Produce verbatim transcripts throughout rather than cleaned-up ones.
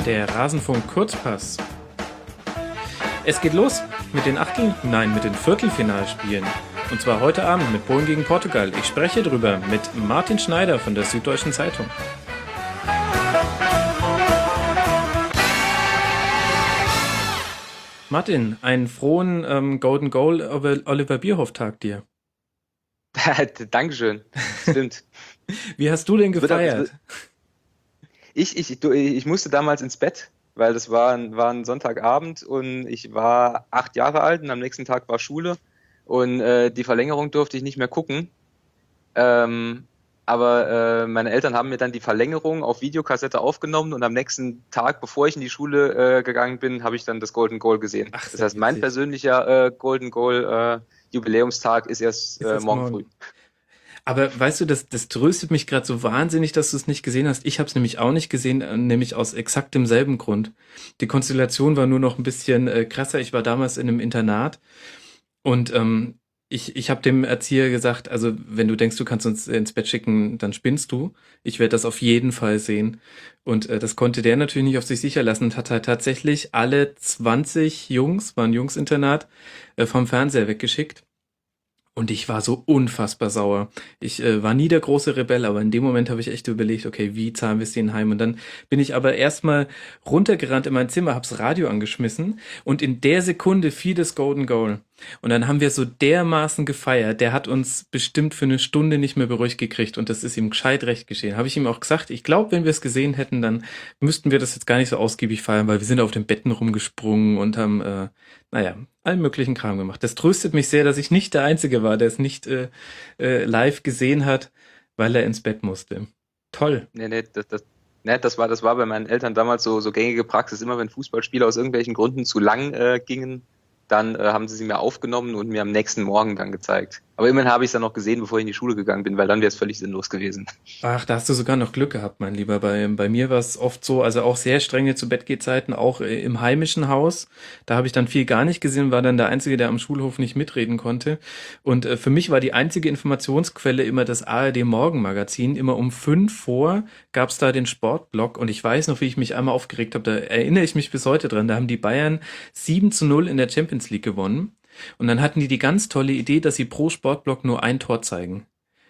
Der Rasenfunk Kurzpass. Es geht los mit den Achtel, nein, mit den Viertelfinalspielen. Und zwar heute Abend mit Polen gegen Portugal. Ich spreche drüber mit Martin Schneider von der Süddeutschen Zeitung. Martin, einen frohen ähm, Golden Goal Oliver Bierhoff-Tag dir. Dankeschön. Stimmt. Wie hast du den gefeiert? Ich, ich, du, ich musste damals ins Bett, weil das war, ein- war ein Sonntagabend und ich war acht Jahre alt und am nächsten Tag war Schule und äh, die Verlängerung durfte ich nicht mehr gucken. Ähm, aber äh, meine Eltern haben mir dann die Verlängerung auf Videokassette aufgenommen und am nächsten Tag, bevor ich in die Schule äh, gegangen bin, habe ich dann das Golden Goal gesehen. Ach, Das sehr heißt, mein witzig. persönlicher äh, Golden Goal äh, Jubiläumstag ist erst Ist äh, jetzt morgen früh. morgen. Aber weißt du, das, das tröstet mich gerade so wahnsinnig, dass du es nicht gesehen hast. Ich habe es nämlich auch nicht gesehen, äh, nämlich aus exakt demselben Grund. Die Konstellation war nur noch ein bisschen äh, krasser. Ich war damals in einem Internat und ähm, ich, ich habe dem Erzieher gesagt, also wenn du denkst, du kannst uns ins Bett schicken, dann spinnst du. Ich werde das auf jeden Fall sehen. Und äh, das konnte der natürlich nicht auf sich sicher lassen und hat halt tatsächlich alle zwanzig Jungs, war ein Jungsinternat, äh, vom Fernseher weggeschickt. Und ich war so unfassbar sauer. Ich äh, war nie der große Rebell, aber in dem Moment habe ich echt überlegt, okay, wie zahlen wir es denen heim? Und dann bin ich aber erstmal runtergerannt in mein Zimmer, hab's Radio angeschmissen und in der Sekunde fiel das Golden Goal. Und dann haben wir so dermaßen gefeiert, der hat uns bestimmt für eine Stunde nicht mehr beruhigt gekriegt und das ist ihm gescheit recht geschehen. Habe ich ihm auch gesagt, ich glaube, wenn wir es gesehen hätten, dann müssten wir das jetzt gar nicht so ausgiebig feiern, weil wir sind auf den Betten rumgesprungen und haben, äh, naja, allen möglichen Kram gemacht. Das tröstet mich sehr, dass ich nicht der Einzige war, der es nicht äh, äh, live gesehen hat, weil er ins Bett musste. Toll. Nee, nee, das, das, nee, das war, das war bei meinen Eltern damals so, so gängige Praxis. Immer wenn Fußballspiele aus irgendwelchen Gründen zu lang äh, gingen, dann äh, haben sie sie mir aufgenommen und mir am nächsten Morgen dann gezeigt. Aber immerhin habe ich es dann noch gesehen, bevor ich in die Schule gegangen bin, weil dann wäre es völlig sinnlos gewesen. Ach, da hast du sogar noch Glück gehabt, mein Lieber. Bei, bei mir war es oft so, also auch sehr strenge Zu-Bett-Geh-Zeiten, auch äh, im heimischen Haus. Da habe ich dann viel gar nicht gesehen, war dann der Einzige, der am Schulhof nicht mitreden konnte. Und äh, für mich war die einzige Informationsquelle immer das A R D-Morgenmagazin. Immer um fünf vor gab es da den Sportblock und ich weiß noch, wie ich mich einmal aufgeregt habe. Da erinnere ich mich bis heute dran. Da haben die Bayern sieben zu null in der Champions League gewonnen. Und dann hatten die die ganz tolle Idee, dass sie pro Sportblock nur ein Tor zeigen.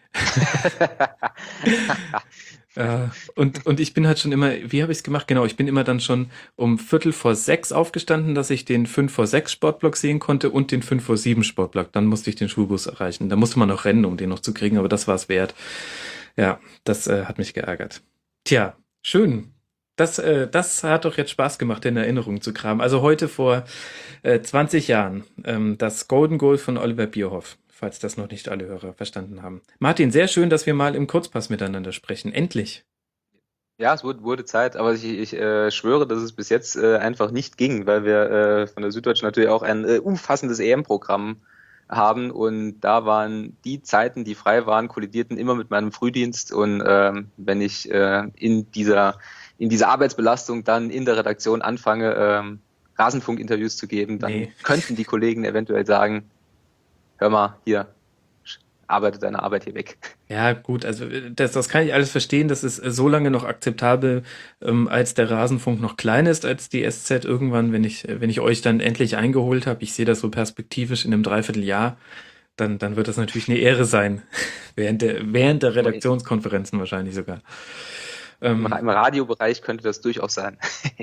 Äh, und, und ich bin halt schon immer, wie habe ich es gemacht? Genau, ich bin immer dann schon um Viertel vor sechs aufgestanden, dass ich den fünf vor sechs Sportblock sehen konnte und den fünf vor sieben Sportblock. Dann musste ich den Schulbus erreichen. Da musste man noch rennen, um den noch zu kriegen, aber das war es wert. Ja, das äh, hat mich geärgert. Tja, schön. Das, äh, das hat doch jetzt Spaß gemacht, in Erinnerung zu kramen. Also heute vor äh, zwanzig Jahren, ähm, das Golden Goal von Oliver Bierhoff, falls das noch nicht alle Hörer verstanden haben. Martin, sehr schön, dass wir mal im Kurzpass miteinander sprechen. Endlich. Ja, es wurde, wurde Zeit, aber ich, ich äh, schwöre, dass es bis jetzt äh, einfach nicht ging, weil wir äh, von der Süddeutschen natürlich auch ein äh, umfassendes E M-Programm haben und da waren die Zeiten, die frei waren, kollidierten immer mit meinem Frühdienst und ähm, wenn ich äh, in dieser in dieser Arbeitsbelastung dann in der Redaktion anfange, ähm, Rasenfunk-Interviews zu geben, dann Nee. könnten die Kollegen eventuell sagen, hör mal, hier, arbeite deine Arbeit hier weg. Ja, gut, also äh, das, das kann ich alles verstehen. Das ist äh, so lange noch akzeptabel, ähm, als der Rasenfunk noch klein ist, als die S Z irgendwann, wenn ich, äh, wenn ich euch dann endlich eingeholt habe. Ich sehe das so perspektivisch in einem Dreivierteljahr, dann, dann wird das natürlich eine Ehre sein. Während der, während der Redaktionskonferenzen wahrscheinlich sogar. Im, Ähm, im Radiobereich könnte das durchaus sein.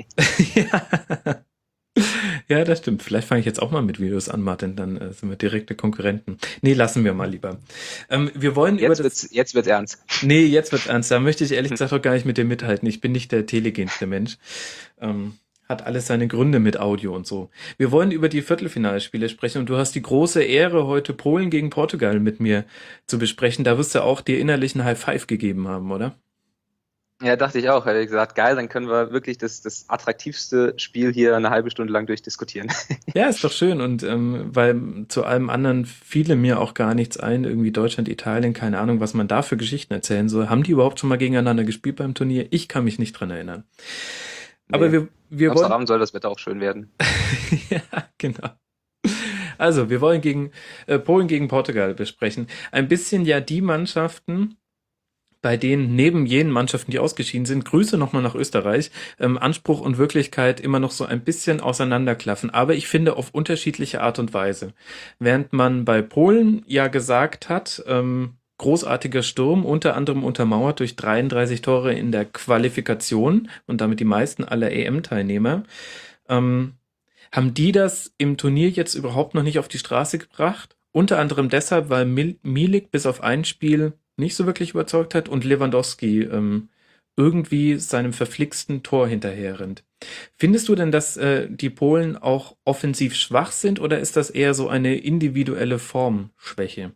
ja. Ja, das stimmt. Vielleicht fange ich jetzt auch mal mit Videos an, Martin. Dann äh, sind wir direkte Konkurrenten. Nee, lassen wir mal lieber. Ähm, wir wollen über Jetzt das. wird's, jetzt wird's ernst. Nee, jetzt wird's ernst. Da möchte ich ehrlich gesagt auch gar nicht mit dir mithalten. Ich bin nicht der telegenste Mensch. Ähm, hat alles seine Gründe mit Audio und so. Wir wollen über die Viertelfinalspiele sprechen und du hast die große Ehre, heute Polen gegen Portugal mit mir zu besprechen. Da wirst du auch dir innerlich ein High Five gegeben haben, oder? Ja, dachte ich auch. Hätte ich gesagt, geil, dann können wir wirklich das, das attraktivste Spiel hier eine halbe Stunde lang durchdiskutieren. Ja, ist doch schön und ähm, weil zu allem anderen fiele mir auch gar nichts ein, irgendwie Deutschland, Italien, keine Ahnung, was man da für Geschichten erzählen soll. Haben die überhaupt schon mal gegeneinander gespielt beim Turnier? Ich kann mich nicht dran erinnern. Aber Nee. wir, wir wollen, Samstagabend soll das Wetter auch schön werden. ja, genau. Also, wir wollen gegen äh, Polen gegen Portugal besprechen. Ein bisschen ja die Mannschaften, bei denen neben jenen Mannschaften, die ausgeschieden sind, Grüße nochmal nach Österreich, ähm, Anspruch und Wirklichkeit immer noch so ein bisschen auseinanderklaffen. Aber ich finde auf unterschiedliche Art und Weise. Während man bei Polen ja gesagt hat, ähm, großartiger Sturm, unter anderem untermauert durch dreiunddreißig Tore in der Qualifikation und damit die meisten aller E M-Teilnehmer, ähm, haben die das im Turnier jetzt überhaupt noch nicht auf die Straße gebracht. Unter anderem deshalb, weil Mil- Milik bis auf ein Spiel nicht so wirklich überzeugt hat und Lewandowski ähm, irgendwie seinem verflixten Tor hinterherrennt. Findest du denn, dass äh, die Polen auch offensiv schwach sind oder ist das eher so eine individuelle Formschwäche?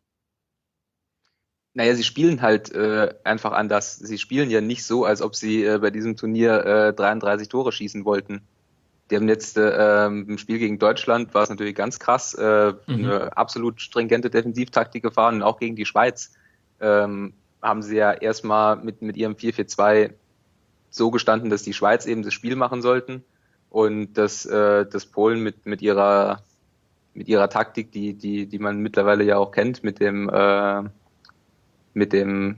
Naja, sie spielen halt äh, einfach anders. Sie spielen ja nicht so, als ob sie äh, bei diesem Turnier äh, dreiunddreißig Tore schießen wollten. Die haben jetzt äh, ähm, im Spiel gegen Deutschland war es natürlich ganz krass, äh, Mhm. eine absolut stringente Defensivtaktik gefahren und auch gegen die Schweiz ähm, haben sie ja erstmal mit, mit ihrem vier vier zwei so gestanden, dass die Schweiz eben das Spiel machen sollten und dass, äh, dass Polen mit, mit ihrer mit ihrer Taktik, die, die, die man mittlerweile ja auch kennt, mit dem äh, mit dem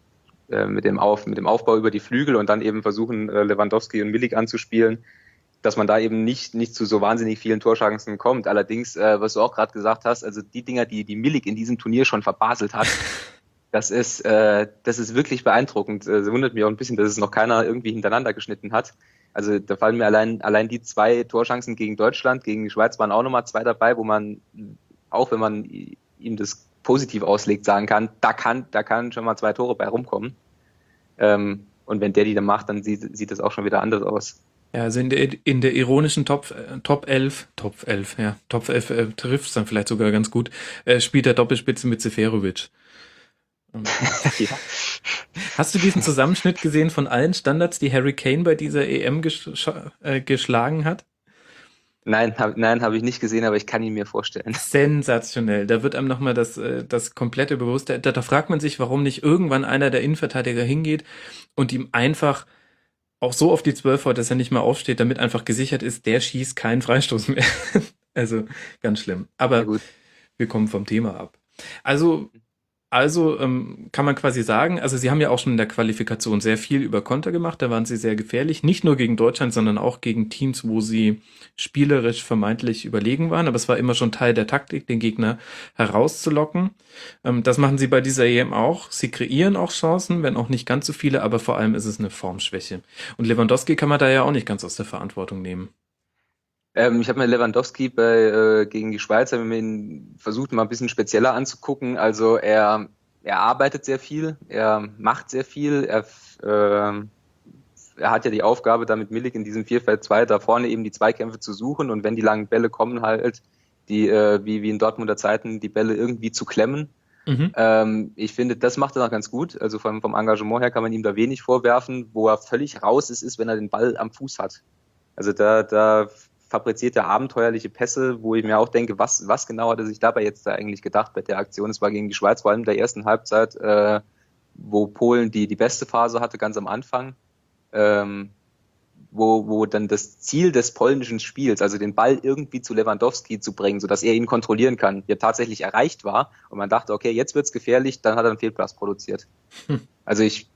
äh, mit dem Auf, mit dem Aufbau über die Flügel und dann eben versuchen, äh, Lewandowski und Milik anzuspielen, dass man da eben nicht, nicht zu so wahnsinnig vielen Torchancen kommt. Allerdings, äh, was du auch gerade gesagt hast, also die Dinger, die, die Milik in diesem Turnier schon verbaselt hat, das ist, äh, das ist wirklich beeindruckend. Es äh, wundert mich auch ein bisschen, dass es noch keiner irgendwie hintereinander geschnitten hat. Also da fallen mir allein, allein die zwei Torchancen gegen Deutschland, gegen die Schweiz waren auch nochmal zwei dabei, wo man, auch wenn man ihm das positiv auslegt, sagen kann, da kann, da kann schon mal zwei Tore bei rumkommen. Ähm, und wenn der die dann macht, dann sieht, sieht das auch schon wieder anders aus. Ja, also in der, in der ironischen Top, äh, Top elf, Top elf, ja, Top elf äh, trifft es dann vielleicht sogar ganz gut, äh, spielt der Doppelspitze mit Seferovic. Ähm, Ja. Hast du diesen Zusammenschnitt gesehen von allen Standards, die Harry Kane bei dieser E M gesch äh, geschlagen hat? Nein, hab, nein, habe ich nicht gesehen, aber ich kann ihn mir vorstellen. Sensationell. Da wird einem nochmal das, äh, das komplette bewusst. Da, da fragt man sich, warum nicht irgendwann einer der Innenverteidiger hingeht und ihm einfach auch so auf die Zwölf haut, dass er nicht mehr aufsteht, damit einfach gesichert ist, der schießt keinen Freistoß mehr. Also ganz schlimm. Ja Aber gut. wir kommen vom Thema ab. Also Also ähm, kann man quasi sagen, also sie haben ja auch schon in der Qualifikation sehr viel über Konter gemacht, da waren sie sehr gefährlich, nicht nur gegen Deutschland, sondern auch gegen Teams, wo sie spielerisch vermeintlich überlegen waren, aber es war immer schon Teil der Taktik, den Gegner herauszulocken. Ähm, das machen sie bei dieser E M auch. Sie kreieren auch Chancen, wenn auch nicht ganz so viele, aber vor allem ist es eine Formschwäche. Und Lewandowski kann man da ja auch nicht ganz aus der Verantwortung nehmen. Ähm, ich habe mir Lewandowski bei, äh, gegen die Schweiz hab mir ihn versucht, mal ein bisschen spezieller anzugucken. Also er, er arbeitet sehr viel, er macht sehr viel, er, äh, er hat ja die Aufgabe, da mit Milik in diesem vier vier zwei da vorne eben die Zweikämpfe zu suchen und wenn die langen Bälle kommen, halt die, äh, wie, wie in Dortmunder Zeiten, die Bälle irgendwie zu klemmen. Mhm. Ähm, ich finde, das macht er noch ganz gut. Also vom, vom Engagement her kann man ihm da wenig vorwerfen. Wo er völlig raus ist, ist, wenn er den Ball am Fuß hat. Also da, da fabriziert er abenteuerliche Pässe, wo ich mir auch denke, was, was genau hat er sich dabei jetzt da eigentlich gedacht bei der Aktion? Es war gegen die Schweiz, vor allem in der ersten Halbzeit, äh, wo Polen die, die beste Phase hatte, ganz am Anfang, ähm, wo, wo dann das Ziel des polnischen Spiels, also den Ball irgendwie zu Lewandowski zu bringen, sodass er ihn kontrollieren kann, ja tatsächlich erreicht war. Und man dachte, okay, jetzt wird's gefährlich, dann hat er einen Fehlpass produziert. Hm. Also ich,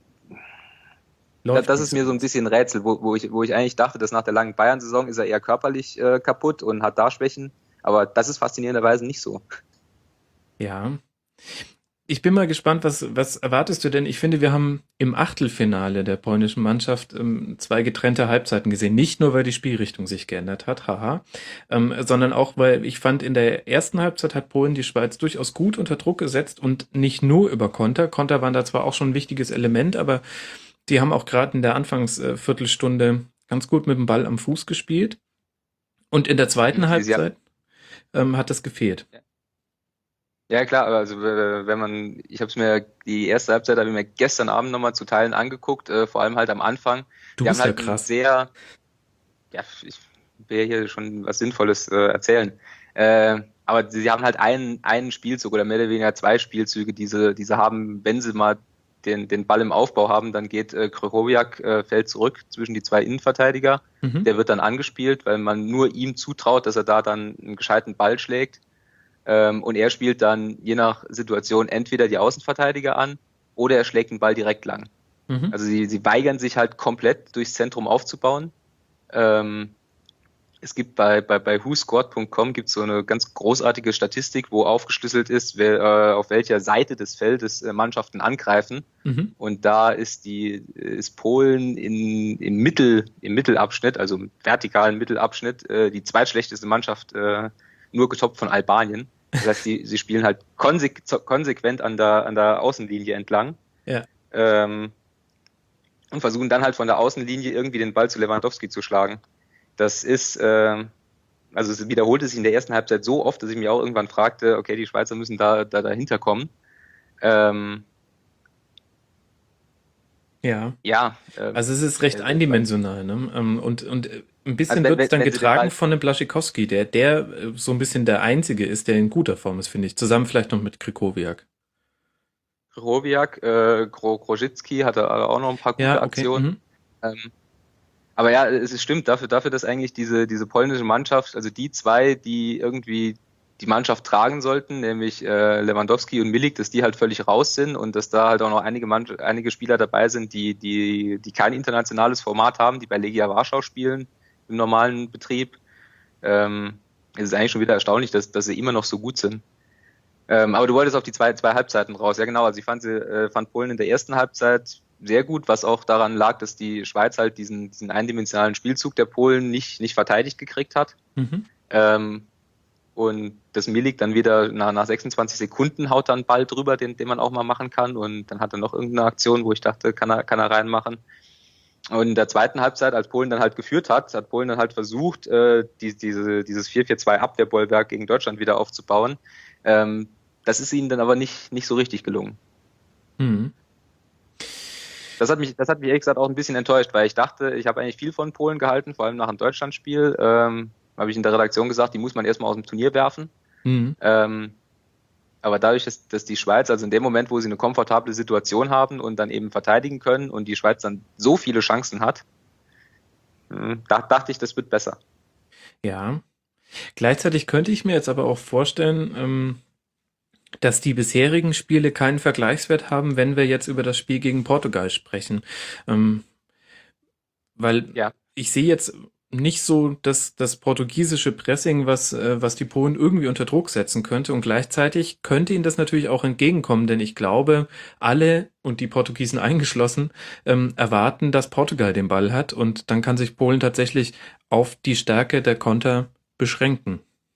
Läuft das nicht ist so mir so ein ganz. bisschen ein Rätsel, wo, wo, ich, wo ich eigentlich dachte, dass nach der langen Bayern-Saison ist er eher körperlich äh, kaputt und hat da Schwächen. Aber das ist faszinierenderweise nicht so. Ja. Ich bin mal gespannt, was, was erwartest du denn? Ich finde, wir haben im Achtelfinale der polnischen Mannschaft ähm, zwei getrennte Halbzeiten gesehen. Nicht nur, weil die Spielrichtung sich geändert hat, haha, ähm, sondern auch, weil ich fand, in der ersten Halbzeit hat Polen die Schweiz durchaus gut unter Druck gesetzt und nicht nur über Konter. Konter waren da zwar auch schon ein wichtiges Element, aber die haben auch gerade in der Anfangsviertelstunde ganz gut mit dem Ball am Fuß gespielt. Und in der zweiten Sie, sie, Halbzeit ähm, hat das gefehlt. ja klar, also äh, wenn man, ich habe es mir, die erste Halbzeit habe ich mir gestern Abend nochmal zu Teilen angeguckt, äh, vor allem halt am Anfang. Du Die haben bist ja halt einen krass. sehr, ja, ich will ja hier schon was Sinnvolles äh, erzählen. Äh, aber sie haben halt einen, einen Spielzug oder mehr oder weniger zwei Spielzüge, diese, diese haben, wenn sie mal den, den Ball im Aufbau haben, dann geht äh, Krychowiak, äh, fällt zurück zwischen die zwei Innenverteidiger. Mhm. Der wird dann angespielt, weil man nur ihm zutraut, dass er da dann einen gescheiten Ball schlägt. Ähm, und er spielt dann je nach Situation entweder die Außenverteidiger an oder er schlägt den Ball direkt lang. Mhm. Also sie, sie weigern sich halt komplett durchs Zentrum aufzubauen. Ähm, es gibt bei, bei, bei who scored punkt com gibt es so eine ganz großartige Statistik, wo aufgeschlüsselt ist, wer, äh, auf welcher Seite des Feldes äh, Mannschaften angreifen. Mhm. Und da ist die ist Polen in, im, Mittel, im Mittelabschnitt, also im vertikalen Mittelabschnitt, äh, die zweitschlechteste Mannschaft, äh, nur getoppt von Albanien. Das heißt, die, sie spielen halt konsequ- konsequent an der, an der Außenlinie entlang. Ja. Ähm, und versuchen dann halt von der Außenlinie irgendwie den Ball zu Lewandowski zu schlagen. Das ist, äh, also es wiederholte sich in der ersten Halbzeit so oft, dass ich mich auch irgendwann fragte, okay, die Schweizer müssen da, da dahinter kommen. Ähm, Ja. ja. Ähm, Also es ist recht äh, eindimensional, ne? Ähm, Und, und äh, ein also bisschen wenn, wird es wenn, dann wenn sie den getragen Ball, von dem Blaszczykowski, der, der äh, so ein bisschen der Einzige ist, der in guter Form ist, finde ich. Zusammen vielleicht noch mit Krychowiak. Rowiak, äh, Gro, Grosicki hatte auch noch ein paar gute Ja, okay. Aktionen. Mhm. Ähm, aber ja, es ist stimmt, dafür, dafür, dass eigentlich diese, diese polnische Mannschaft, also die zwei, die irgendwie die Mannschaft tragen sollten, nämlich äh, Lewandowski und Milik, dass die halt völlig raus sind und dass da halt auch noch einige, Mann, einige Spieler dabei sind, die, die, die kein internationales Format haben, die bei Legia Warschau spielen im normalen Betrieb. Ähm, es ist eigentlich schon wieder erstaunlich, dass, dass sie immer noch so gut sind. Ähm, aber du wolltest auf die zwei, zwei Halbzeiten raus. Ja, genau. Also ich fand, sie, äh, fand Polen in der ersten Halbzeit sehr gut, was auch daran lag, dass die Schweiz halt diesen, diesen eindimensionalen Spielzug der Polen nicht, nicht verteidigt gekriegt hat. Mhm. Ähm, und das Milik dann wieder nach, nach sechsundzwanzig Sekunden haut dann Ball drüber, den, den man auch mal machen kann. Und dann hat er noch irgendeine Aktion, wo ich dachte, kann er, kann er reinmachen. Und in der zweiten Halbzeit, als Polen dann halt geführt hat, hat Polen dann halt versucht, äh, die, diese, dieses vier vier zwei Abwehrbollwerk gegen Deutschland wieder aufzubauen. Ähm, das ist ihnen dann aber nicht, nicht so richtig gelungen. Mhm. Das hat mich, das hat mich ehrlich gesagt auch ein bisschen enttäuscht, weil ich dachte, ich habe eigentlich viel von Polen gehalten, vor allem nach dem Deutschlandspiel. Ähm, habe ich in der Redaktion gesagt, die muss man erstmal aus dem Turnier werfen. Mhm. Ähm, aber dadurch, dass, dass die Schweiz, also in dem Moment, wo sie eine komfortable Situation haben und dann eben verteidigen können und die Schweiz dann so viele Chancen hat, da dachte ich, das wird besser. Ja. Gleichzeitig könnte ich mir jetzt aber auch vorstellen, ähm, dass die bisherigen Spiele keinen Vergleichswert haben, wenn wir jetzt über das Spiel gegen Portugal sprechen. Ähm, weil Ja, ich sehe jetzt nicht so das, das portugiesische Pressing, was, äh, was die Polen irgendwie unter Druck setzen könnte. Und gleichzeitig könnte ihnen das natürlich auch entgegenkommen, denn ich glaube, alle, und die Portugiesen eingeschlossen, ähm, erwarten, dass Portugal den Ball hat. Und dann kann sich Polen tatsächlich auf die Stärke der Konter beschränken.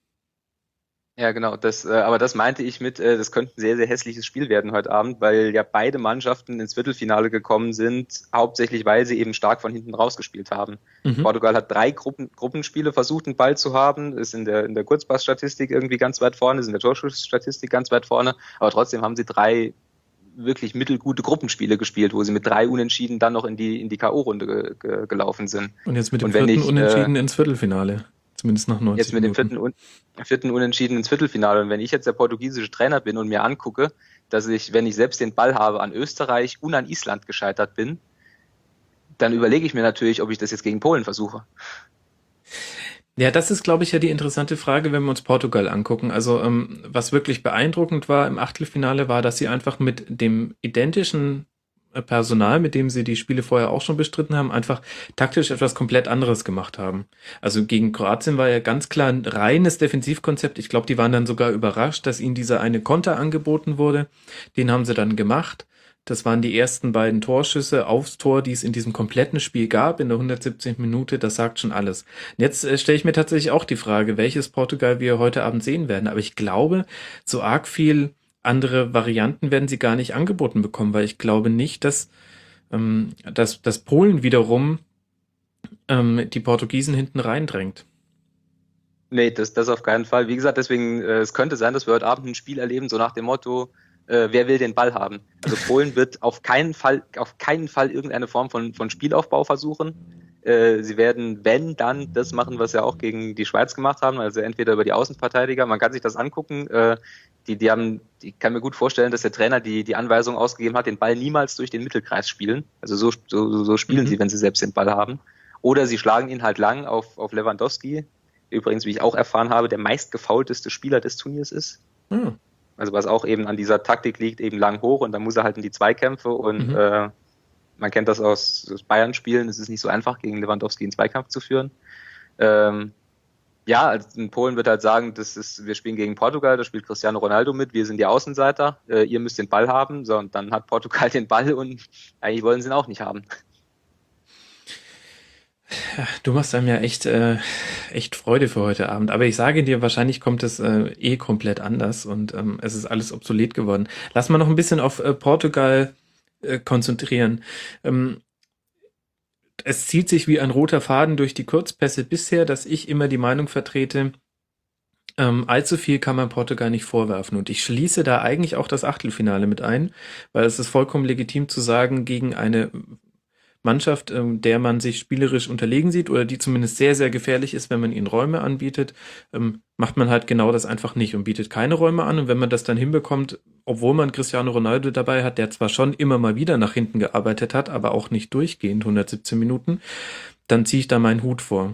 ja, genau. Das, äh, aber das meinte ich mit, äh, das könnte ein sehr, sehr hässliches Spiel werden heute Abend, weil ja beide Mannschaften ins Viertelfinale gekommen sind, hauptsächlich weil sie eben stark von hinten rausgespielt haben. Mhm. Portugal hat drei Gruppen, Gruppenspiele versucht, einen Ball zu haben, ist in der, in der Kurzpassstatistik irgendwie ganz weit vorne, ist in der Torschussstatistik ganz weit vorne, aber trotzdem haben sie drei wirklich mittelgute Gruppenspiele gespielt, wo sie mit drei Unentschieden dann noch in die, in die K O-Runde ge, ge, gelaufen sind. Und jetzt mit dem Und wenn vierten ich, äh, Unentschieden ins Viertelfinale. Zumindest nach jetzt neunzig mit dem Minuten. vierten, Un vierten Unentschieden ins Viertelfinale. Und wenn ich jetzt der portugiesische Trainer bin und mir angucke, dass ich, wenn ich selbst den Ball habe, an Österreich und an Island gescheitert bin, dann überlege ich mir natürlich, ob ich das jetzt gegen Polen versuche. Ja, das ist, glaube ich, ja die interessante Frage, wenn wir uns Portugal angucken. Also, ähm, was wirklich beeindruckend war im Achtelfinale, war, dass sie einfach mit dem identischen äh, Personal, mit dem sie die Spiele vorher auch schon bestritten haben, einfach taktisch etwas komplett anderes gemacht haben. Also gegen Kroatien war ja ganz klar ein reines Defensivkonzept. Ich glaube, die waren dann sogar überrascht, dass ihnen dieser eine Konter angeboten wurde. Den haben sie dann gemacht. Das waren die ersten beiden Torschüsse aufs Tor, die es in diesem kompletten Spiel gab, in der hundertsiebzehnten Minute. Das sagt schon alles. Jetzt äh, stelle ich mir tatsächlich auch die Frage, welches Portugal wir heute Abend sehen werden. Aber ich glaube, so arg viel andere Varianten werden sie gar nicht angeboten bekommen, weil ich glaube nicht, dass, ähm, dass, dass Polen wiederum ähm, die Portugiesen hinten reindrängt. Nee, das, das auf keinen Fall. Wie gesagt, deswegen, äh, es könnte sein, dass wir heute Abend ein Spiel erleben, so nach dem Motto, äh, wer will den Ball haben? Also Polen wird auf keinen Fall, auf keinen Fall irgendeine Form von, von Spielaufbau versuchen. Äh, sie werden, wenn, dann das machen, was sie auch gegen die Schweiz gemacht haben, also entweder über die Außenverteidiger, man kann sich das angucken, äh, die, die haben, ich kann mir gut vorstellen, dass der Trainer die, die Anweisung ausgegeben hat, den Ball niemals durch den Mittelkreis spielen. Also so, so, so spielen Mhm. sie, wenn sie selbst den Ball haben. Oder sie schlagen ihn halt lang auf, auf Lewandowski, übrigens, wie ich auch erfahren habe, der meistgefoulteste Spieler des Turniers ist. Ah. Also was auch eben an dieser Taktik liegt, eben lang hoch und dann muss er halt in die Zweikämpfe und mhm. äh, man kennt das aus, aus Bayern-Spielen, es ist nicht so einfach, gegen Lewandowski einen Zweikampf zu führen. Ähm, ja, also in Polen wird halt sagen, das ist, wir spielen gegen Portugal, da spielt Cristiano Ronaldo mit, wir sind die Außenseiter, äh, ihr müsst den Ball haben, so, und dann hat Portugal den Ball und eigentlich wollen sie ihn auch nicht haben. Ja, du machst einem ja echt, äh, echt Freude für heute Abend. Aber ich sage dir, wahrscheinlich kommt es äh, eh komplett anders und ähm, es ist alles obsolet geworden. Lass mal noch ein bisschen auf äh, Portugal äh, konzentrieren. Ähm, es zieht sich wie ein roter Faden durch die Kurzpässe bisher, dass ich immer die Meinung vertrete, ähm, allzu viel kann man Portugal nicht vorwerfen. Und ich schließe da eigentlich auch das Achtelfinale mit ein, weil es ist vollkommen legitim zu sagen, gegen eine Mannschaft, ähm, der man sich spielerisch unterlegen sieht oder die zumindest sehr, sehr gefährlich ist, wenn man ihnen Räume anbietet, ähm, macht man halt genau das einfach nicht und bietet keine Räume an. Und wenn man das dann hinbekommt, obwohl man Cristiano Ronaldo dabei hat, der zwar schon immer mal wieder nach hinten gearbeitet hat, aber auch nicht durchgehend hundertsiebzehn Minuten, dann ziehe ich da meinen Hut vor.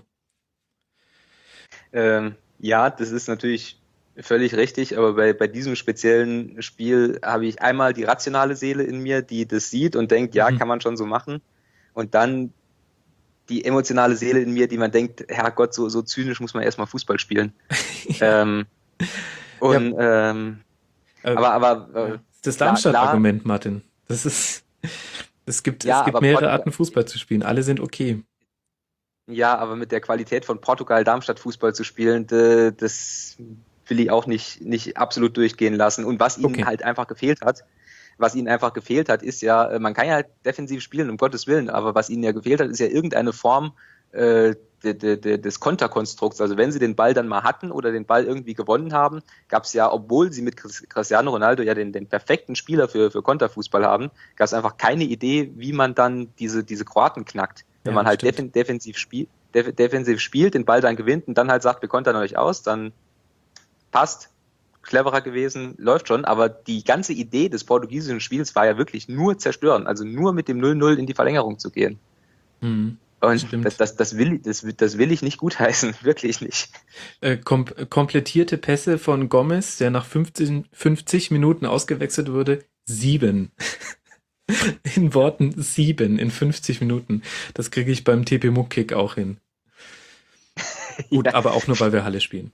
Ähm, ja, das ist natürlich völlig richtig, aber bei, bei diesem speziellen Spiel habe ich einmal die rationale Seele in mir, die das sieht und denkt, ja, mhm. kann man schon so machen. Und dann die emotionale Seele in mir, die man denkt, Herrgott, so, so zynisch muss man erstmal Fußball spielen. ähm, und ja. ähm, äh, aber, aber äh, das Darmstadt-Argument, Martin. Das ist, es gibt, ja, es gibt mehrere Portugal, Arten, Fußball zu spielen. Alle sind okay. Ja, aber mit der Qualität von Portugal Darmstadt Fußball zu spielen, das will ich auch nicht, nicht absolut durchgehen lassen. Und was ihnen okay. halt einfach gefehlt hat, was ihnen einfach gefehlt hat, ist ja, man kann ja halt defensiv spielen, um Gottes Willen, aber was ihnen ja gefehlt hat, ist ja irgendeine Form äh, de, de, de, des Konterkonstrukts. Also wenn sie den Ball dann mal hatten oder den Ball irgendwie gewonnen haben, gab es ja, obwohl sie mit Cristiano Ronaldo ja den, den perfekten Spieler für, für Konterfußball haben, gab es einfach keine Idee, wie man dann diese, diese Kroaten knackt. Wenn ja, man halt def- defensiv, spiel- def- defensiv spielt, den Ball dann gewinnt und dann halt sagt, wir kontern euch aus, dann passt. Cleverer gewesen, läuft schon, aber die ganze Idee des portugiesischen Spiels war ja wirklich nur zerstören, also nur mit dem null null in die Verlängerung zu gehen. Mhm, und das, das, das, will, das, das will ich nicht gutheißen, wirklich nicht. Äh, kom- komplettierte Pässe von Gomez, der nach fünfzig, fünfzig Minuten ausgewechselt wurde, sieben. In Worten sieben in fünfzig Minuten. Das kriege ich beim T P Muck-Kick auch hin. Gut, ja. Aber auch nur, weil wir Halle spielen.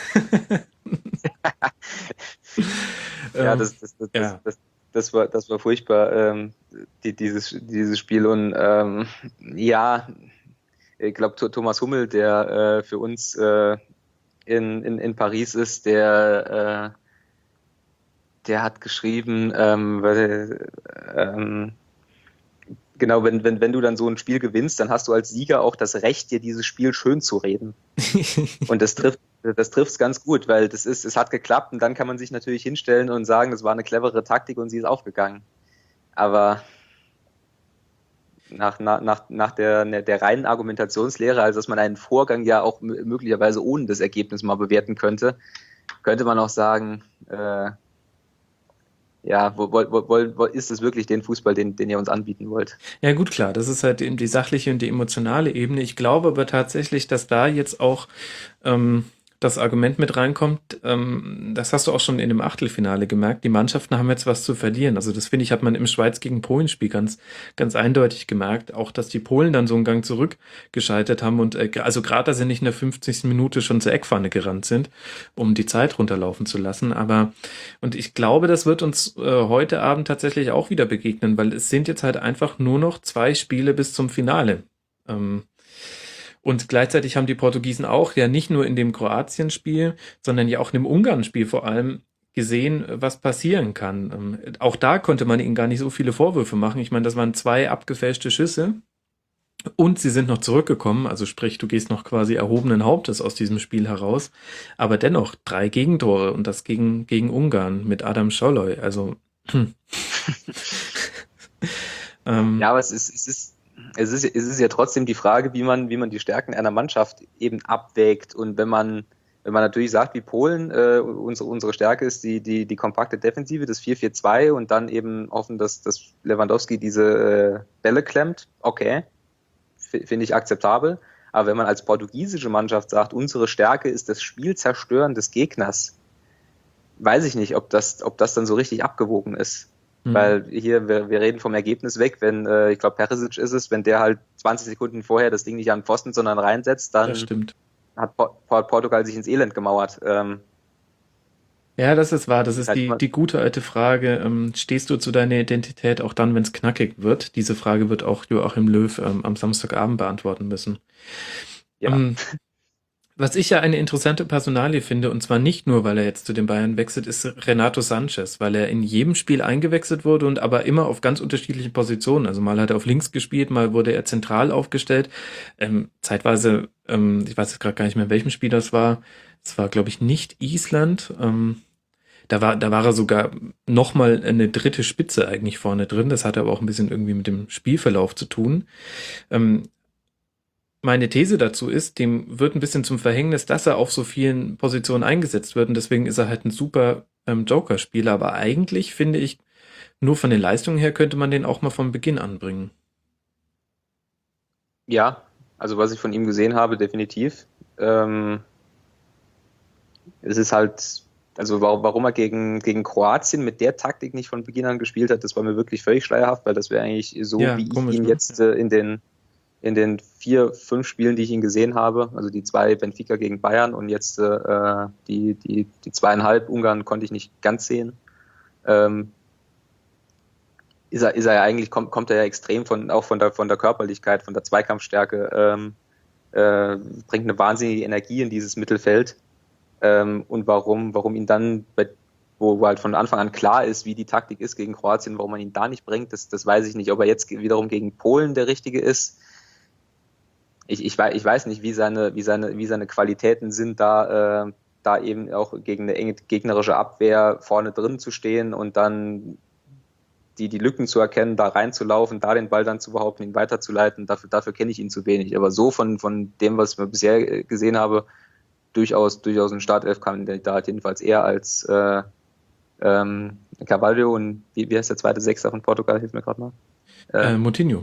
ja, das, das, das, ja. Das, das, das, war, das war furchtbar, ähm, die, dieses, dieses Spiel. Und ähm, ja, ich glaube, Thomas Hummel, der äh, für uns äh, in, in, in Paris ist, der, äh, der hat geschrieben, ähm, weil, ähm, genau, wenn, wenn, wenn du dann so ein Spiel gewinnst, dann hast du als Sieger auch das Recht, dir dieses Spiel schön zu reden. Und das trifft das trifft es ganz gut, weil das ist, es hat geklappt und dann kann man sich natürlich hinstellen und sagen, das war eine clevere Taktik und sie ist aufgegangen. Aber nach, nach, nach der, der reinen Argumentationslehre, also dass man einen Vorgang ja auch möglicherweise ohne das Ergebnis mal bewerten könnte, könnte man auch sagen, äh, ja, wo, wo, wo, ist es wirklich den Fußball, den, den ihr uns anbieten wollt? Ja gut, klar, das ist halt eben die sachliche und die emotionale Ebene. Ich glaube aber tatsächlich, dass da jetzt auch ähm, das Argument mit reinkommt, ähm, das hast du auch schon in dem Achtelfinale gemerkt, die Mannschaften haben jetzt was zu verlieren. Also das finde ich, hat man im Schweiz gegen Polen-Spiel ganz, ganz eindeutig gemerkt, auch dass die Polen dann so einen Gang zurückgeschaltet haben und äh, also gerade, dass sie nicht in der fünfzigsten Minute schon zur Eckpfanne gerannt sind, um die Zeit runterlaufen zu lassen. Aber und ich glaube, das wird uns äh, heute Abend tatsächlich auch wieder begegnen, weil es sind jetzt halt einfach nur noch zwei Spiele bis zum Finale. Ähm, Und gleichzeitig haben die Portugiesen auch ja nicht nur in dem Kroatien-Spiel, sondern ja auch in dem Ungarn-Spiel vor allem gesehen, was passieren kann. Ähm, auch da konnte man ihnen gar nicht so viele Vorwürfe machen. Ich meine, das waren zwei abgefälschte Schüsse und sie sind noch zurückgekommen. Also sprich, du gehst noch quasi erhobenen Hauptes aus diesem Spiel heraus. Aber dennoch drei Gegentore und das gegen, gegen Ungarn mit Adam Scholloy. Also ähm, ja, aber es ist, es ist Es ist, es ist ja trotzdem die Frage, wie man, wie man die Stärken einer Mannschaft eben abwägt. Und wenn man, wenn man natürlich sagt, wie Polen, äh, unsere, unsere Stärke ist die, die, die kompakte Defensive, das vier vier zwei und dann eben hoffen, dass, dass Lewandowski diese äh, Bälle klemmt, okay, f- finde ich akzeptabel. Aber wenn man als portugiesische Mannschaft sagt, unsere Stärke ist das Spielzerstören des Gegners, weiß ich nicht, ob das, ob das dann so richtig abgewogen ist. Mhm. Weil hier, wir, wir reden vom Ergebnis weg, wenn, äh, ich glaube, Perisic ist es, wenn der halt zwanzig Sekunden vorher das Ding nicht an den Pfosten, sondern reinsetzt, dann Das stimmt. hat Por- Portugal sich ins Elend gemauert. Ähm, Ja, das ist wahr. Das ist ist halt die, immer, die gute alte Frage. Ähm, stehst du zu deiner Identität auch dann, wenn es knackig wird? Diese Frage wird auch Joachim Löw ähm, am Samstagabend beantworten müssen. ja. Ähm, was ich ja eine interessante Personalie finde, und zwar nicht nur, weil er jetzt zu den Bayern wechselt, ist Renato Sanchez, weil er in jedem Spiel eingewechselt wurde und aber immer auf ganz unterschiedlichen Positionen. Also mal hat er auf links gespielt, mal wurde er zentral aufgestellt. Ähm, zeitweise, ähm, ich weiß jetzt gerade gar nicht mehr, in welchem Spiel das war. Es war, glaube ich, nicht Island. Ähm, da war, da war er sogar nochmal eine dritte Spitze eigentlich vorne drin. Das hatte aber auch ein bisschen irgendwie mit dem Spielverlauf zu tun. Ähm, meine These dazu ist, dem wird ein bisschen zum Verhängnis, dass er auf so vielen Positionen eingesetzt wird und deswegen ist er halt ein super ähm, Joker-Spieler, aber eigentlich finde ich, nur von den Leistungen her könnte man den auch mal von Beginn anbringen. Ja, also was ich von ihm gesehen habe, definitiv. Ähm, es ist halt, also warum, warum er gegen, gegen Kroatien mit der Taktik nicht von Beginn an gespielt hat, das war mir wirklich völlig schleierhaft, weil das wäre eigentlich so, Ja, wie ich komisch, ihn ne? jetzt äh, in den in den vier, fünf Spielen, die ich ihn gesehen habe, also die zwei Benfica gegen Bayern und jetzt äh, die, die, die zweieinhalb Ungarn konnte ich nicht ganz sehen, ähm, ist er, ist er ja eigentlich, kommt, kommt er ja extrem von, auch von der, von der Körperlichkeit, von der Zweikampfstärke, ähm, äh, bringt eine wahnsinnige Energie in dieses Mittelfeld. Ähm, und warum, warum ihn dann, bei, wo, wo halt von Anfang an klar ist, wie die Taktik ist gegen Kroatien, warum man ihn da nicht bringt, das, das weiß ich nicht. Ob er jetzt wiederum gegen Polen der Richtige ist, ich, ich, weiß, ich weiß nicht, wie seine, wie seine, wie seine Qualitäten sind, da, äh, da eben auch gegen eine enge gegnerische Abwehr vorne drin zu stehen und dann die, die Lücken zu erkennen, da reinzulaufen, da den Ball dann zu behaupten, ihn weiterzuleiten. Dafür, dafür kenne ich ihn zu wenig. Aber so von, von dem, was ich bisher gesehen habe, durchaus, durchaus ein Startelf-Kandidat, jedenfalls eher als äh, ähm, Carvalho und wie, wie heißt der zweite Sechser von Portugal? Hilf mir gerade mal. Äh, Ähm, Moutinho.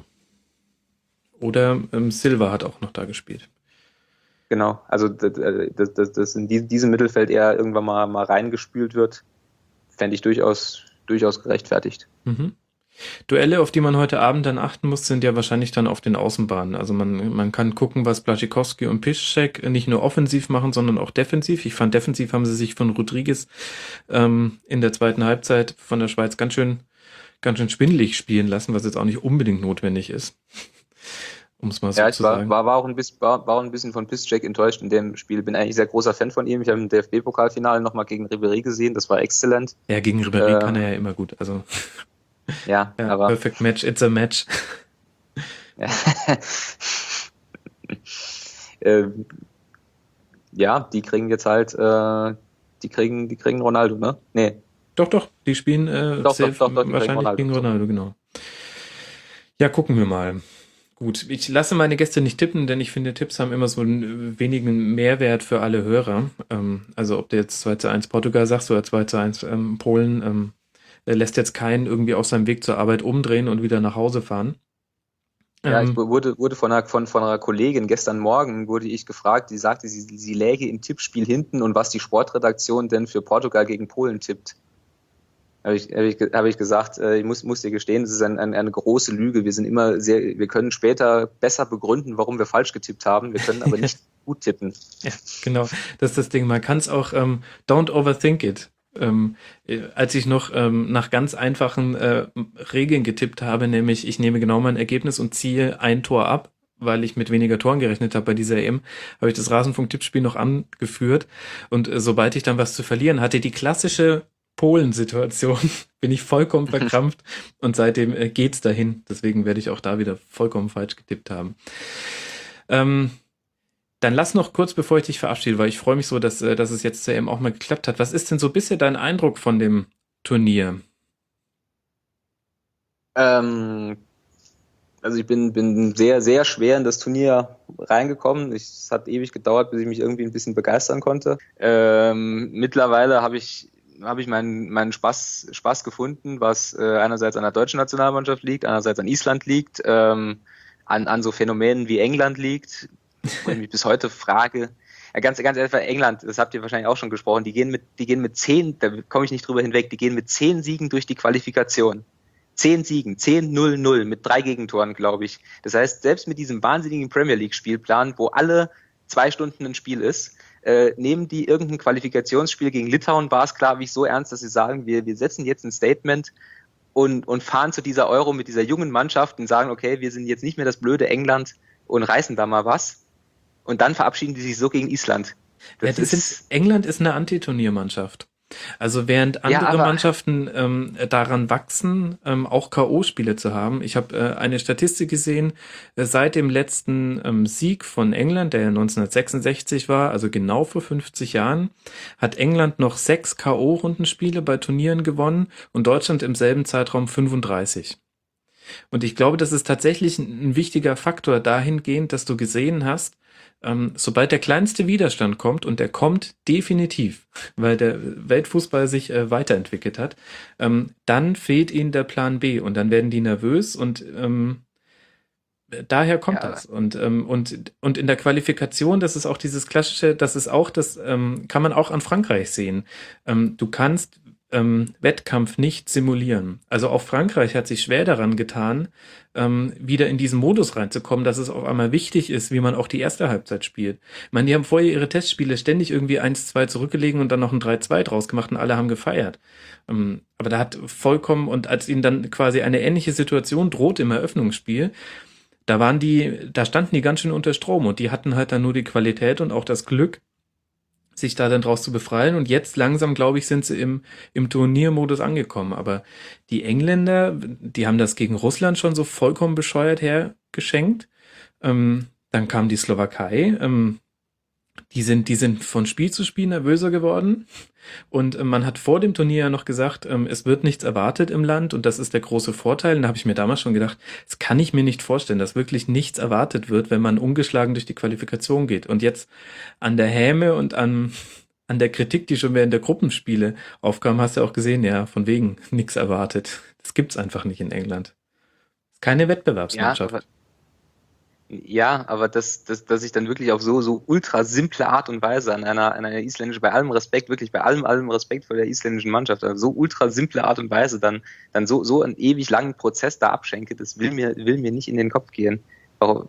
Oder ähm, Silva hat auch noch da gespielt. Genau, also dass das, das in diesem Mittelfeld eher irgendwann mal, mal reingespült wird, fände ich durchaus, durchaus gerechtfertigt. Mhm. Duelle, auf die man heute Abend dann achten muss, sind ja wahrscheinlich dann auf den Außenbahnen. Also man, man kann gucken, was Błaszczykowski und Piszczek nicht nur offensiv machen, sondern auch defensiv. Ich fand, defensiv haben sie sich von Rodriguez ähm, in der zweiten Halbzeit von der Schweiz ganz schön, ganz schön schwindelig spielen lassen, was jetzt auch nicht unbedingt notwendig ist, um es mal so Ja, ich zu war, sagen. war, war, auch ein bisschen, war, war auch ein bisschen von Piszczek enttäuscht in dem Spiel. Bin eigentlich sehr großer Fan von ihm. Ich habe im D F B-Pokalfinale nochmal gegen Ribéry gesehen. Das war exzellent. Ja, gegen Ribéry kann Ähm, er ja immer gut. Also ja, ja, aber perfect match, it's a match. ja. äh, ja, die kriegen jetzt halt, äh, die kriegen, die kriegen Ronaldo, ne? Nee. Doch, doch, die spielen äh, Doch, safe, doch, doch, doch, die kriegen wahrscheinlich Ronaldo. gegen Ronaldo, genau. Ja, gucken wir mal. Gut, ich lasse meine Gäste nicht tippen, denn ich finde, Tipps haben immer so einen wenigen Mehrwert für alle Hörer. Ähm, also ob du jetzt zwei zu eins Portugal sagst oder zwei zu eins ähm, Polen, ähm, der lässt jetzt keinen irgendwie auf seinem Weg zur Arbeit umdrehen und wieder nach Hause fahren. Ja, ich Ähm, wurde, wurde von einer, von, von einer Kollegin gestern Morgen wurde ich gefragt, die sagte, sie, sie läge im Tippspiel hinten und was die Sportredaktion denn für Portugal gegen Polen tippt. Habe ich, hab ich, hab ich gesagt, äh, ich muss, muss dir gestehen, das ist ein, ein, eine große Lüge. Wir sind immer sehr, wir können später besser begründen, warum wir falsch getippt haben. Wir können aber nicht gut tippen. ja, genau, das ist das Ding. Man kann es auch, ähm, don't overthink it. Ähm, äh, als ich noch ähm, nach ganz einfachen äh, Regeln getippt habe, nämlich ich nehme genau mein Ergebnis und ziehe ein Tor ab, weil ich mit weniger Toren gerechnet habe bei dieser E M, habe ich das Rasenfunk-Tippspiel noch angeführt. Und äh, sobald ich dann was zu verlieren hatte, die klassische Polen-Situation, bin ich vollkommen verkrampft und seitdem äh, geht's dahin. Deswegen werde ich auch da wieder vollkommen falsch getippt haben. Ähm, Dann lass noch kurz, bevor ich dich verabschiede, weil ich freue mich so, dass, äh, dass es jetzt zur E M auch mal geklappt hat. Was ist denn so bisher dein Eindruck von dem Turnier? Ähm, also ich bin, bin sehr, sehr schwer in das Turnier reingekommen. Ich, es hat ewig gedauert, bis ich mich irgendwie ein bisschen begeistern konnte. Ähm, mittlerweile habe ich habe ich meinen meinen Spaß Spaß gefunden, was äh, einerseits an der deutschen Nationalmannschaft liegt, andererseits an Island liegt, ähm, an an so Phänomenen wie England liegt, wo ich mich bis heute frage. Ja, ganz, ganz einfach England, das habt ihr wahrscheinlich auch schon gesprochen, die gehen mit, die gehen mit zehn, da komme ich nicht drüber hinweg, die gehen mit zehn Siegen durch die Qualifikation. Zehn Siegen, zehn null null mit drei Gegentoren, glaube ich. Das heißt, selbst mit diesem wahnsinnigen Premier League Spielplan, wo alle zwei Stunden ein Spiel ist, äh, nehmen die irgendein Qualifikationsspiel gegen Litauen, war es klar, wie ich so ernst, dass sie sagen, wir, wir setzen jetzt ein Statement und, und fahren zu dieser Euro mit dieser jungen Mannschaft und sagen, okay, wir sind jetzt nicht mehr das blöde England und reißen da mal was. Und dann verabschieden die sich so gegen Island. Ja, Das die sind, ist, England ist eine Antiturniermannschaft. Also während ja, andere aber Mannschaften ähm, daran wachsen, ähm, auch K O-Spiele zu haben. Ich habe äh, eine Statistik gesehen, äh, seit dem letzten ähm, Sieg von England, der ja neunzehnhundertsechsundsechzig war, also genau vor fünfzig Jahren, hat England noch sechs K O-Rundenspiele bei Turnieren gewonnen und Deutschland im selben Zeitraum fünfunddreißig. Und ich glaube, das ist tatsächlich ein, ein wichtiger Faktor dahingehend, dass du gesehen hast, ähm, sobald der kleinste Widerstand kommt, und der kommt definitiv, weil der Weltfußball sich äh, weiterentwickelt hat, ähm, dann fehlt ihnen der Plan B und dann werden die nervös und ähm, daher kommt ja, das. Und, ähm, und, und in der Qualifikation, das ist auch dieses klassische, das ist auch, das ähm, kann man auch an Frankreich sehen. Ähm, du kannst ähm, Wettkampf nicht simulieren. Also auch Frankreich hat sich schwer daran getan, ähm, wieder in diesen Modus reinzukommen, dass es auf einmal wichtig ist, wie man auch die erste Halbzeit spielt. Ich meine, die haben vorher ihre Testspiele ständig irgendwie eins zwei zurückgelegen und dann noch ein drei zwei draus gemacht und alle haben gefeiert. Ähm, aber da hat vollkommen, und als ihnen dann quasi eine ähnliche Situation droht im Eröffnungsspiel, da waren die, da standen die ganz schön unter Strom und die hatten halt dann nur die Qualität und auch das Glück, sich da dann draus zu befreien. Und jetzt langsam, glaube ich, sind sie im, im Turniermodus angekommen. Aber die Engländer, die haben das gegen Russland schon so vollkommen bescheuert hergeschenkt. Ähm, dann kam die Slowakei. Ähm, die sind, die sind von Spiel zu Spiel nervöser geworden. Und äh, man hat vor dem Turnier ja noch gesagt, ähm, es wird nichts erwartet im Land und das ist der große Vorteil. Und da habe ich mir damals schon gedacht, das kann ich mir nicht vorstellen, dass wirklich nichts erwartet wird, wenn man ungeschlagen durch die Qualifikation geht. Und jetzt an der Häme und an, an der Kritik, die schon während der Gruppenspiele aufkam, hast du auch gesehen, ja, von wegen nichts erwartet. Das gibt's einfach nicht in England. Keine ja, Wettbewerbsmannschaft. aber Ja, aber dass, dass, dass ich dann wirklich auf so, so ultra simple Art und Weise an einer, an einer isländischen, bei allem Respekt, wirklich bei allem, allem Respekt vor der isländischen Mannschaft, aber so ultra simple Art und Weise dann, dann so, so einen ewig langen Prozess da abschenke, das will mir, will mir nicht in den Kopf gehen. Warum?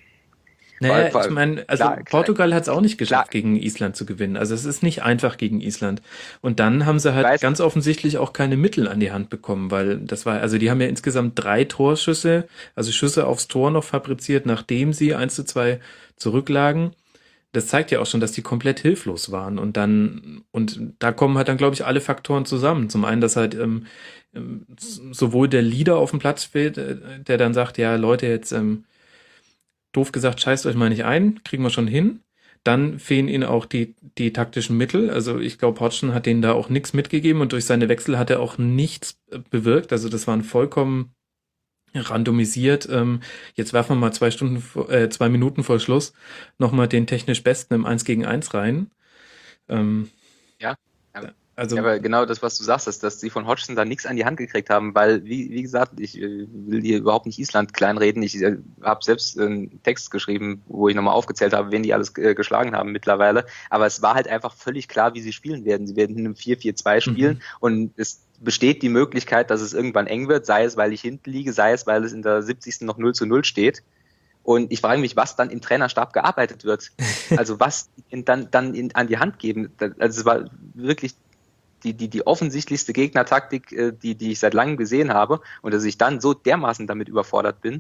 Naja, Vor- ich vor- meine, also Klar, klar, Portugal hat es auch nicht klar, geschafft, gegen Island zu gewinnen. Also es ist nicht einfach gegen Island. Und dann haben sie ich halt weiß, ganz offensichtlich auch keine Mittel an die Hand bekommen, weil das war, also die haben ja insgesamt drei Torschüsse, also Schüsse aufs Tor noch fabriziert, nachdem sie eins zu zwei zurücklagen. Das zeigt ja auch schon, dass die komplett hilflos waren. Und dann, und da kommen halt dann, glaube ich, alle Faktoren zusammen. Zum einen, dass halt ähm, ähm, sowohl der Leader auf dem Platz fehlt, äh, der dann sagt, ja, Leute, jetzt ähm, doof gesagt, scheißt euch mal nicht ein, kriegen wir schon hin. Dann fehlen ihnen auch die, die taktischen Mittel. Also ich glaube, Hodgson hat denen da auch nichts mitgegeben und durch seine Wechsel hat er auch nichts äh, bewirkt. Also das waren vollkommen randomisiert. Ähm, jetzt werfen wir mal zwei Stunden, vor- äh, zwei Minuten vor Schluss nochmal den technisch Besten im Eins gegen Eins rein. Ähm, ja. Ja, also, aber genau das, was du sagst, ist, dass sie von Hodgson da nichts an die Hand gekriegt haben, weil, wie, wie gesagt, ich äh, will hier überhaupt nicht Island kleinreden. Ich äh, habe selbst einen Text geschrieben, wo ich nochmal aufgezählt habe, wen die alles äh, geschlagen haben mittlerweile. Aber es war halt einfach völlig klar, wie sie spielen werden. Sie werden in einem vier vier zwei spielen mhm. und es besteht die Möglichkeit, dass es irgendwann eng wird, sei es, weil ich hinten liege, sei es, weil es in der siebzigsten noch null zu null steht. Und ich frage mich, was dann im Trainerstab gearbeitet wird. Also was ihnen dann, dann in, an die Hand geben. Also es war wirklich die, die, die offensichtlichste Gegnertaktik, äh, die, die ich seit langem gesehen habe. Und dass ich dann so dermaßen damit überfordert bin.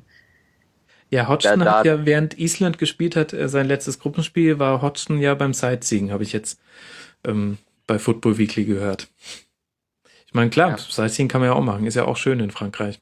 Ja, Da, Hodgson hat da, ja, während Island gespielt hat, äh, sein letztes Gruppenspiel, war Hodgson ja beim Sightseeing, habe ich jetzt ähm, bei Football Weekly gehört. Ich meine, klar, ja, Sightseeing kann man ja auch machen, ist ja auch schön in Frankreich.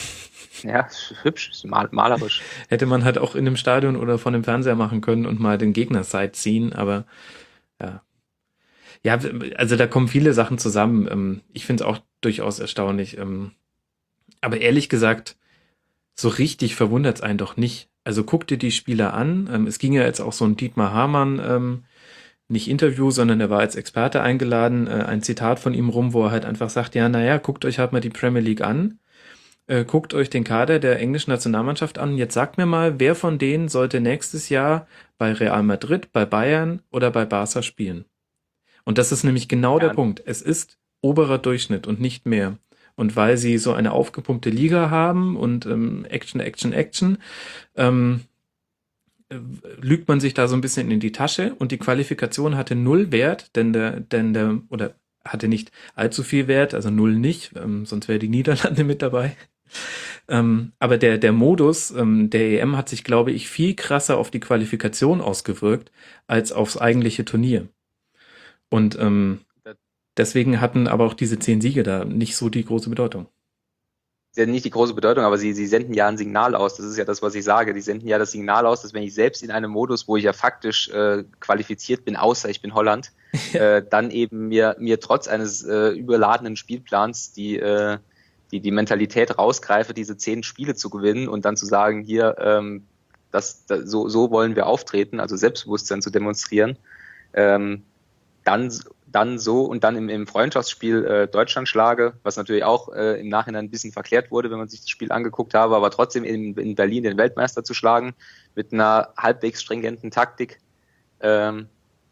ja, hübsch, mal, malerisch. Hätte man halt auch in einem Stadion oder von dem Fernseher machen können und mal den Gegner sightseeing, aber ja. Ja, also da kommen viele Sachen zusammen. Ähm, Ich finde es auch durchaus erstaunlich. ähm, Aber ehrlich gesagt, so richtig verwundert es einen doch nicht. Also guck dir die Spieler an. Ähm, Es ging ja jetzt auch so ein Dietmar Hamann, ähm, nicht Interview, sondern er war als Experte eingeladen, äh, ein Zitat von ihm rum, wo er halt einfach sagt, ja, naja, guckt euch halt mal die Premier League an. Äh, guckt euch den Kader der englischen Nationalmannschaft an. Jetzt sagt mir mal, wer von denen sollte nächstes Jahr bei Real Madrid, bei Bayern oder bei Barca spielen. Und das ist nämlich genau der Ja, Punkt. Es ist oberer Durchschnitt und nicht mehr. Und weil sie so eine aufgepumpte Liga haben und ähm, Action, Action, Action, ähm, äh, lügt man sich da so ein bisschen in die Tasche und die Qualifikation hatte null Wert, denn der, denn der, oder hatte nicht allzu viel Wert, also null nicht, ähm, sonst wäre die Niederlande mit dabei. Ähm, aber der, der Modus ähm, der E M hat sich, glaube ich, viel krasser auf die Qualifikation ausgewirkt als aufs eigentliche Turnier. Und ähm, das deswegen hatten aber auch diese zehn Siege da nicht so die große Bedeutung. ist ja nicht die große Bedeutung, aber sie, sie senden ja ein Signal aus. Das ist ja das, was ich sage. Die senden ja das Signal aus, dass wenn ich selbst in einem Modus, wo ich ja faktisch äh, qualifiziert bin, außer ich bin Holland, äh, dann eben mir, mir trotz eines äh, überladenen Spielplans die, äh, die, die Mentalität rausgreife, diese zehn Spiele zu gewinnen und dann zu sagen, hier, ähm, das, das, so, so wollen wir auftreten, also Selbstbewusstsein zu demonstrieren. Ähm, dann, dann so und dann im, im Freundschaftsspiel äh, Deutschland schlage, was natürlich auch äh, im Nachhinein ein bisschen verklärt wurde, wenn man sich das Spiel angeguckt habe, aber trotzdem in, in Berlin den Weltmeister zu schlagen mit einer halbwegs stringenten Taktik, ähm,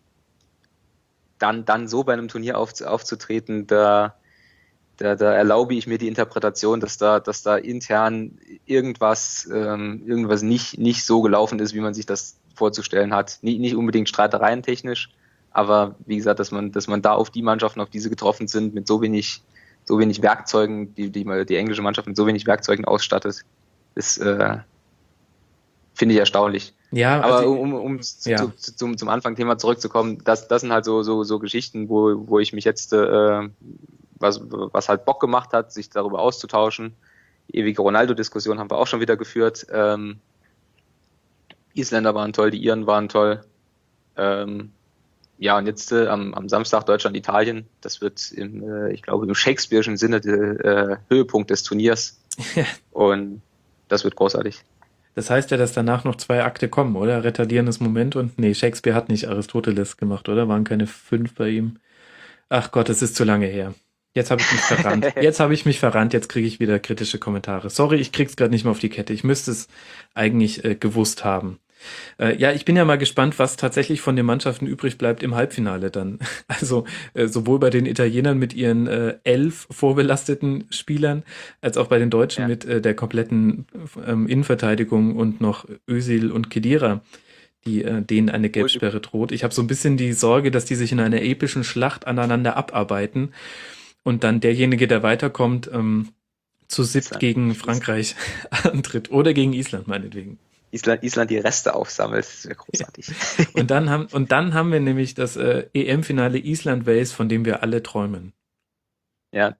dann, dann so bei einem Turnier auf, aufzutreten, da, da, da erlaube ich mir die Interpretation, dass da, dass da intern irgendwas, ähm, irgendwas nicht, nicht so gelaufen ist, wie man sich das vorzustellen hat. Nicht, nicht unbedingt streitereien technisch, aber wie gesagt, dass man, dass man da auf die Mannschaften, auf diese getroffen sind, mit so wenig, so wenig Werkzeugen, die, die, die englische Mannschaft mit so wenig Werkzeugen ausstattet, ist, äh, finde ich erstaunlich. Ja, also Aber um, um zu, ja, zu, zum, zum Anfangsthema zurückzukommen, das, das sind halt so, so, so Geschichten, wo, wo ich mich jetzt, äh, was, was halt Bock gemacht hat, sich darüber auszutauschen. Die ewige Ronaldo-Diskussion haben wir auch schon wieder geführt. Ähm, Isländer waren toll, die Iren waren toll. Ähm, ja, und jetzt äh, am, am Samstag Deutschland-Italien. Das wird im, äh, ich glaube, im Shakespeare'schen Sinne der äh, Höhepunkt des Turniers. Und das wird großartig. das heißt ja, dass danach noch zwei Akte kommen, oder? Retardierendes Moment und nee, Shakespeare hat nicht Aristoteles gemacht, oder? Waren keine fünf bei ihm. Ach Gott, es ist zu lange her. Jetzt habe ich mich verrannt. Jetzt habe ich mich verrannt, jetzt kriege ich wieder kritische Kommentare. Sorry, ich krieg's gerade nicht mehr auf die Kette. Ich müsste es eigentlich äh, gewusst haben. Äh, ja, ich bin ja mal gespannt, was tatsächlich von den Mannschaften übrig bleibt im Halbfinale dann. Also äh, sowohl bei den Italienern mit ihren äh, elf vorbelasteten Spielern, als auch bei den Deutschen Ja. mit äh, der kompletten ähm, Innenverteidigung und noch Özil und Khedira, die äh, denen eine Gelbsperre droht. Ich habe so ein bisschen die Sorge, dass die sich in einer epischen Schlacht aneinander abarbeiten und dann derjenige, der weiterkommt, ähm, zu siebt Island. gegen Frankreich antritt oder gegen Island meinetwegen. Island, Island die Reste aufsammelt, das wäre großartig. Und dann haben, und dann haben wir nämlich das äh, E M-Finale Island-Wales, von dem wir alle träumen. Ja.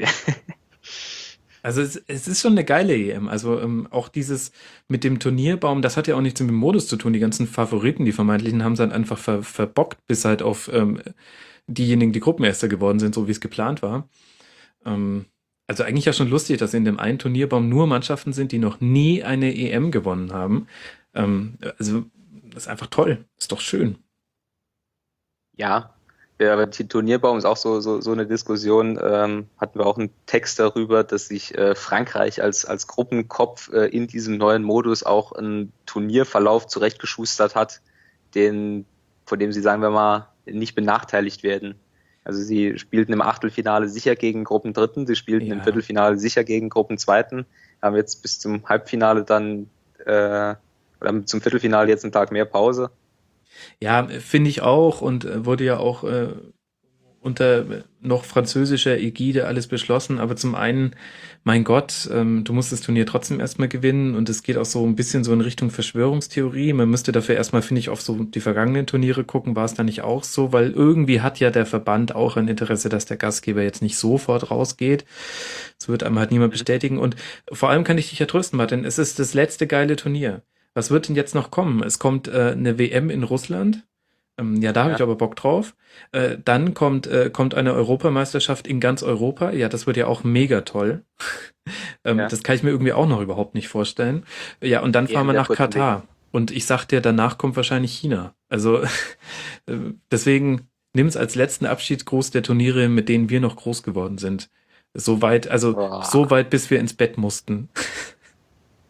Also es, es ist schon eine geile E M. Also ähm, auch dieses mit dem Turnierbaum, das hat ja auch nichts mit dem Modus zu tun. Die ganzen Favoriten, die vermeintlichen, haben es dann einfach ver, verbockt, bis halt auf ähm, diejenigen, die Gruppenerster geworden sind, so wie es geplant war. Ähm, also eigentlich ja schon lustig, dass in dem einen Turnierbaum nur Mannschaften sind, die noch nie eine E M gewonnen haben. Ähm, also das ist einfach toll. Ist doch schön. Ja, ja, aber die Turnierbaum ist auch so, so, so eine Diskussion. Ähm, hatten wir auch einen Text darüber, dass sich äh, Frankreich als, als Gruppenkopf äh, in diesem neuen Modus auch einen Turnierverlauf zurechtgeschustert hat, den, von dem sie, sagen wir mal, nicht benachteiligt werden. Also sie spielten im Achtelfinale sicher gegen Gruppendritten, sie spielten Ja. im Viertelfinale sicher gegen Gruppenzweiten, haben jetzt bis zum Halbfinale dann äh, oder zum Viertelfinale jetzt einen Tag mehr Pause. Ja, finde ich auch und äh, wurde ja auch äh, unter noch französischer Ägide alles beschlossen. Aber zum einen, mein Gott, ähm, du musst das Turnier trotzdem erstmal gewinnen und es geht auch so ein bisschen so in Richtung Verschwörungstheorie. Man müsste dafür erstmal, finde ich, auf so die vergangenen Turniere gucken. War es da nicht auch so? Weil irgendwie hat ja der Verband auch ein Interesse, dass der Gastgeber jetzt nicht sofort rausgeht. Das wird einem halt niemand bestätigen. Und vor allem kann ich dich ja trösten, Martin. Es ist das letzte geile Turnier. Was wird denn jetzt noch kommen? Es kommt äh, eine W M in Russland. Ähm, ja, da habe Ja. ich aber Bock drauf. Äh, dann kommt, äh, kommt eine Europameisterschaft in ganz Europa. Ja, das wird ja auch mega toll. ähm, Ja. Das kann ich mir irgendwie auch noch überhaupt nicht vorstellen. Ja, und dann fahren wir der nach kurzen Katar. Und ich sag dir, danach kommt wahrscheinlich China. Also äh, deswegen nimm's als letzten Abschiedsgruß der Turniere, mit denen wir noch groß geworden sind. So weit, also Boah. so weit, bis wir ins Bett mussten.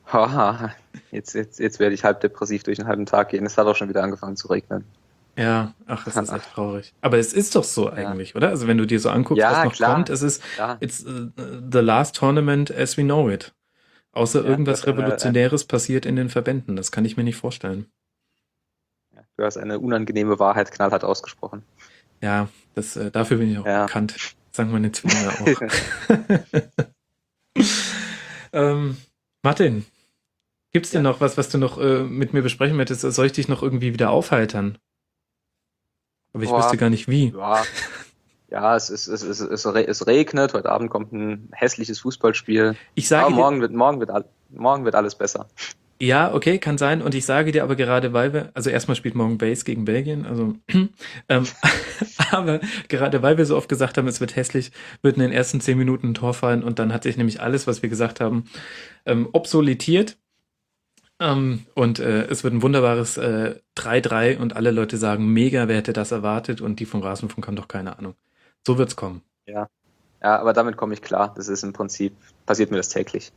Haha, jetzt, jetzt, jetzt werde ich halb depressiv durch den halben Tag gehen. Es hat auch schon wieder angefangen zu regnen. Ja, ach, es ist echt traurig. Aber es ist doch so Ja. eigentlich, oder? Also wenn du dir so anguckst, Ja, was noch klar, kommt, es ist klar. it's uh, the last tournament as we know it. Außer Ja, irgendwas das ist eine- Revolutionäres passiert in den Verbänden. Das kann ich mir nicht vorstellen. Du hast eine unangenehme Wahrheit knallhart ausgesprochen. Ja, das, äh, dafür bin ich auch Ja. bekannt. Sagen meine Zwillinge auch. ähm, Martin, gibt's denn Ja. noch was, was du noch äh, mit mir besprechen möchtest? Soll ich dich noch irgendwie wieder aufheitern? Aber ich Boah. wüsste gar nicht wie. Ja, ja es, ist, es, ist, es, re- es regnet, heute Abend kommt ein hässliches Fußballspiel. Ich sage Aber dir, morgen wird, morgen, wird, all- morgen wird alles besser. ja, okay, kann sein. Und ich sage dir aber gerade, weil wir, also erstmal spielt morgen Base gegen Belgien, also, ähm, aber gerade weil wir so oft gesagt haben, es wird hässlich, wird in den ersten zehn Minuten ein Tor fallen und dann hat sich nämlich alles, was wir gesagt haben, ähm, obsoletiert. Ähm, und äh, es wird ein wunderbares äh, drei drei und alle Leute sagen, mega, wer hätte das erwartet? Und die vom Rasenfunk haben doch keine Ahnung. So wird's kommen. Ja. Ja, aber damit komme ich klar. Das ist im Prinzip, passiert mir das täglich.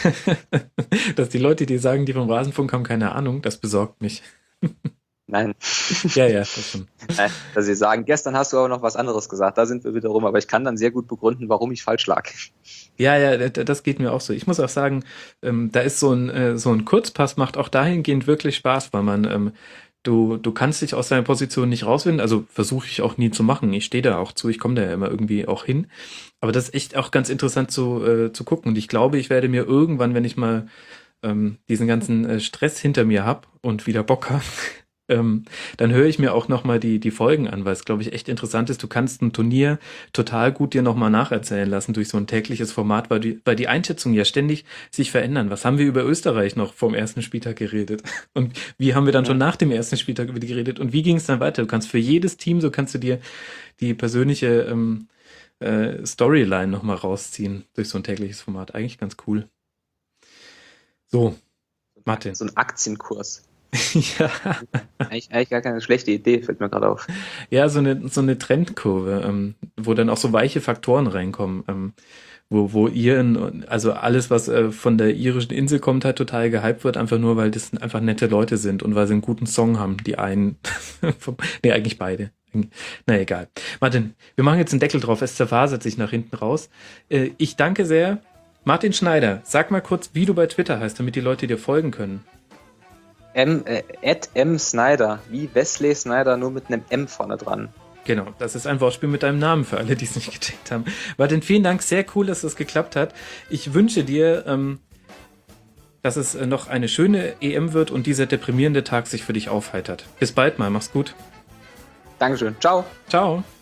Dass die Leute, die sagen, die vom Rasenfunk haben keine Ahnung, das besorgt mich. Nein. Ja, ja, das schon. Nein, dass sie sagen, gestern hast du aber noch was anderes gesagt, da sind wir wieder rum, aber ich kann dann sehr gut begründen, warum ich falsch lag. Ja, ja, d- das geht mir auch so. Ich muss auch sagen, ähm, da ist so ein, äh, so ein Kurzpass macht auch dahingehend wirklich Spaß, weil man, ähm, du, du kannst dich aus deiner Position nicht rauswinden, also versuche ich auch nie zu machen. Ich stehe da auch zu, ich komme da ja immer irgendwie auch hin. Aber das ist echt auch ganz interessant zu, äh, zu gucken. Und ich glaube, ich werde mir irgendwann, wenn ich mal ähm, diesen ganzen äh, Stress hinter mir hab und wieder Bock hab, ähm, dann höre ich mir auch nochmal die, die Folgen an, weil es, glaube ich, echt interessant ist. Du kannst ein Turnier total gut dir nochmal nacherzählen lassen durch so ein tägliches Format, weil die, weil die Einschätzungen ja ständig sich verändern. Was haben wir über Österreich noch vom ersten Spieltag geredet? Und wie haben wir dann Ja. schon nach dem ersten Spieltag über die geredet? Und wie ging es dann weiter? Du kannst für jedes Team, so kannst du dir die persönliche ähm, äh, Storyline nochmal rausziehen durch so ein tägliches Format. Eigentlich ganz cool. So, Martin. So ein Aktienkurs. Ja. Eigentlich, eigentlich gar keine schlechte Idee, fällt mir gerade auf. Ja, so eine, so eine Trendkurve, ähm, wo dann auch so weiche Faktoren reinkommen, ähm, wo, wo Iren, also alles, was äh, von der irischen Insel kommt, halt total gehypt wird, einfach nur, weil das einfach nette Leute sind und weil sie einen guten Song haben, die einen, vom, nee, eigentlich beide. Na egal. Martin, wir machen jetzt einen Deckel drauf, es zerfasert sich nach hinten raus. Äh, ich danke sehr. Martin Schneider, sag mal kurz, wie du bei Twitter heißt, damit die Leute dir folgen können. M, äh, at M Snyder, wie Wesley Snyder, nur mit einem M vorne dran. Genau, das ist ein Wortspiel mit deinem Namen für alle, die es nicht gecheckt haben. Martin, vielen Dank, sehr cool, dass das geklappt hat. Ich wünsche dir, ähm, dass es äh, noch eine schöne E M wird und dieser deprimierende Tag sich für dich aufheitert. Bis bald mal, mach's gut. Dankeschön, ciao. Ciao.